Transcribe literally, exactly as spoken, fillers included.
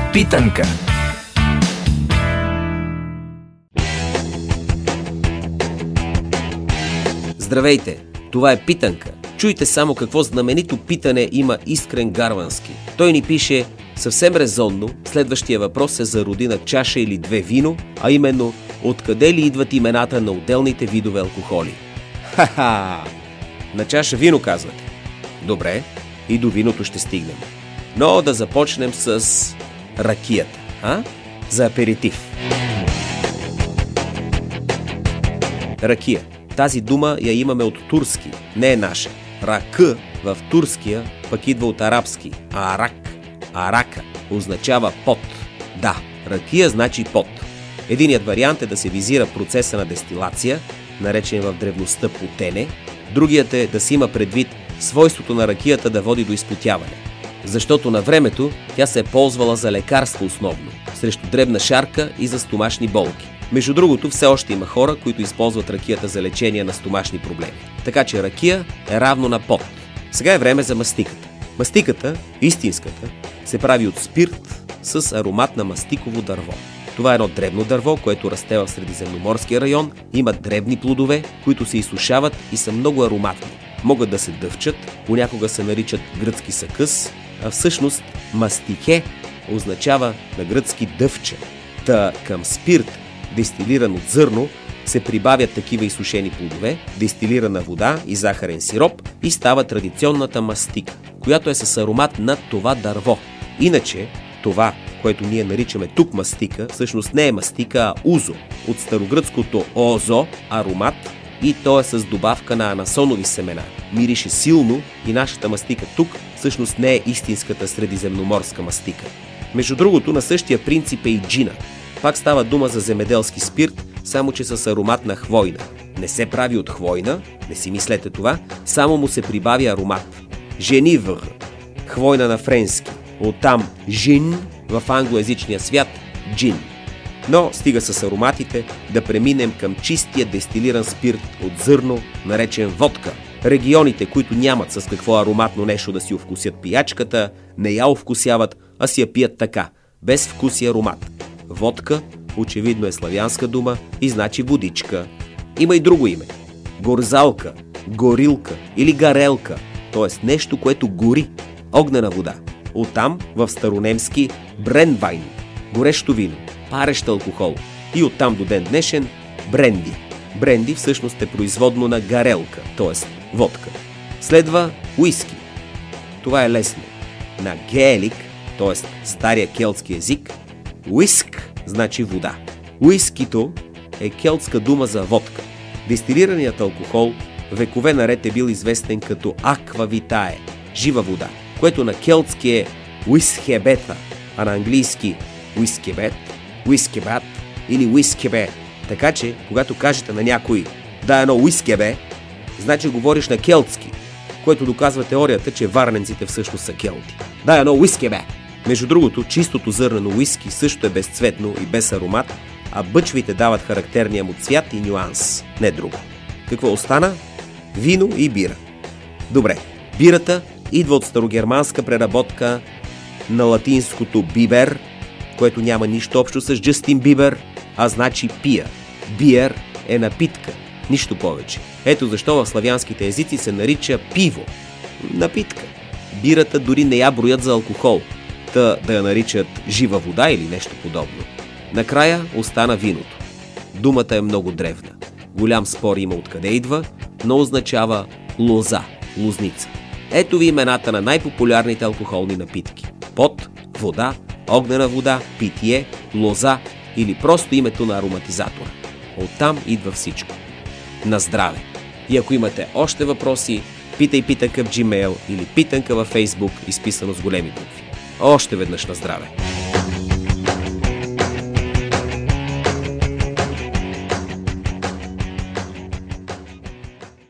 Питанка. Здравейте, това е Питанка. Чуйте само какво знаменито питане има Искрен Гарвански. Той ни пише съвсем резонно, следващия въпрос е за родина чаша или две вино, а именно откъде ли идват имената на отделните видове алкохоли. Ха-ха! На чаша вино казвате. Добре, и до виното ще стигнем. Но да започнем с ракията, а? За аперитив. Ракия. Тази дума я имаме от турски, не е наша. Рак в турския пък идва от арабски. Арак, арака означава пот. Да, ракия значи пот. Единият вариант е да се визира процеса на дестилация, наречен в древността потене. Другият е да се има предвид свойството на ракията да води до изпотяване. Защото на времето тя се е ползвала за лекарство основно, срещу дребна шарка и за стомашни болки. Между другото, все още има хора, които използват ракията за лечение на стомашни проблеми. Така че ракия е равно на пот. Сега е време за мастиката. Мастиката, истинската, се прави от спирт с аромат на мастиково дърво. Това е едно дребно дърво, което расте в Средиземноморския район, има дребни плодове, които се изсушават и са много ароматни. Могат да се дъвчат, понякога се наричат гръцки сакъс, а всъщност мастихе означава на гръцки дъвче. Та към спирт, дестилиран от зърно, се прибавят такива изсушени плодове, дестилирана вода и захарен сироп и става традиционната мастика, която е с аромат на това дърво. Иначе това, което ние наричаме тук мастика, всъщност не е мастика, а узо, от старогръцкото озо, аромат, и то е с добавка на анасонови семена. Мирише силно и нашата мастика тук всъщност не е истинската средиземноморска мастика. Между другото, на същия принцип е и джина. Пак става дума за земеделски спирт, само че с аромат на хвойна. Не се прави от хвойна, не си мислете това, само му се прибави аромат. Женивър, хвойна на френски, оттам жин, в англоязичния свят джин. Но стига с ароматите да преминем към чистия дестилиран спирт от зърно, наречен водка. Регионите, които нямат с какво ароматно нещо да си овкусят пиячката, не я овкусяват, а си я пият така, без вкус и аромат. Водка очевидно е славянска дума и значи водичка. Има и друго име. Горзалка, горилка или гарелка, т.е. нещо, което гори, огнена вода. Оттам в старонемски бренвайн, горещо вино, парещ алкохол. И оттам до ден днешен бренди. Бренди всъщност е производно на гарелка, т.е. водка. Следва уиски. Това е лесно. На геелик, т.е. стария келтски език, уиск значи вода. Уискито е келтска дума за водка. Дестилираният алкохол векове наред е бил известен като аквавитае, жива вода, което на келтски е уисхебета, а на английски уискебет, уискебат или уискебе. Така че, когато кажете на някой да едно уискебе, значи говориш на келтски, което доказва теорията, че варненците всъщност са келти. Да едно уискебе. Между другото, чистото зърнено уиски също е безцветно и без аромат, а бъчвите дават характерния му цвят и нюанс, не друго. Какво остана? Вино и бира. Добре, бирата идва от старогерманска преработка на латинското бибер, което няма нищо общо с Джастин Бибер, а значи пия. Биер е напитка, нищо повече. Ето защо в славянските езици се нарича пиво. Напитка. Бирата дори не я броят за алкохол, та да я наричат жива вода или нещо подобно. Накрая остана виното. Думата е много древна. Голям спор има откъде идва, но означава лоза, лозница. Ето ви имената на най-популярните алкохолни напитки. Пот, вода, огнена вода, питие, лоза или просто името на ароматизатора. Оттам идва всичко. На здраве! И ако имате още въпроси, питай питанка в Gmail или питанка във Facebook, изписано с големи букви. Още веднъж на здраве!